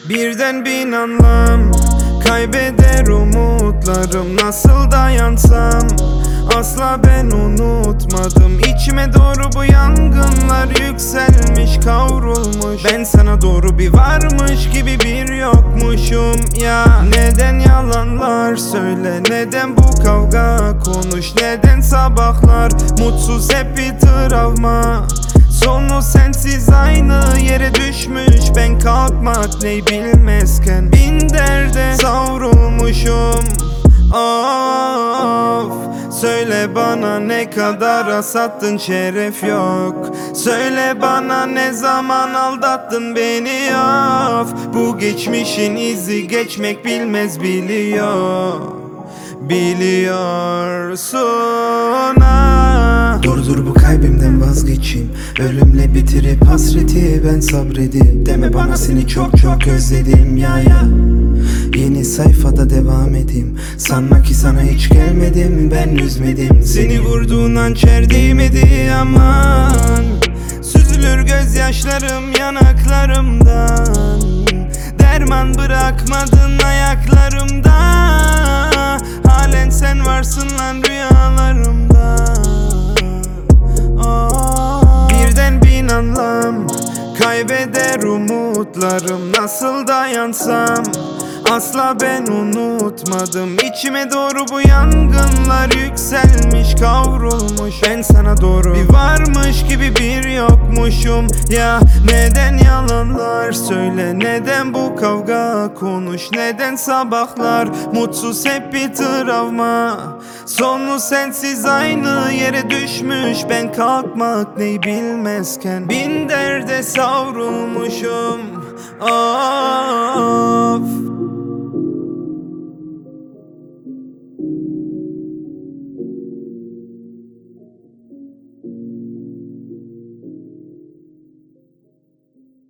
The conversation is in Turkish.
Birden bin anlam kaybeder umutlarım. Nasıl dayansam asla ben unutmadım. İçime doğru bu yangınlar yükselmiş, kavrulmuş. Ben sana doğru bir varmış gibi bir yokmuşum ya. Neden yalanlar söyle, neden bu kavga konuş, neden sabahlar mutsuz hep bir travma. Sonu sensiz aynı yere düşmüş, ben kalkmak ney bilmezken bin derde savrulmuşum. Of, söyle bana ne kadar sattın, şeref yok. Söyle bana ne zaman aldattın beni, of. Bu geçmişin izi geçmek bilmez, biliyorsun ha. Dur bu kalbimden vazgeçeyim, ölümle bitirip hasreti ben sabredip. Deme bana seni çok özledim ya. Yeni sayfada devam edeyim, sanma ki sana hiç gelmedim, ben üzmedim. Seni vurduğun hançer değmedi aman. Süzülür gözyaşlarım yanaklarımdan. Derman bırakmadın ayaklarımda. Halen sen varsın lan rüyalarımda. Birden bin anlam kaybeder umutlarım. Nasıl dayansam asla ben unutmadım. İçime doğru bu yangınlar yükselmiş, kavrulmuş. Ben sana doğru bir varmış gibi bir yokmuşum ya. Neden yalanlar söyle, neden bu kavga konuş, neden sabahlar mutsuz hep bir travma. Sonu sensiz aynı yere düşmüş, ben kalkmak ney bilmezken bin derde savrulmuşum. Of.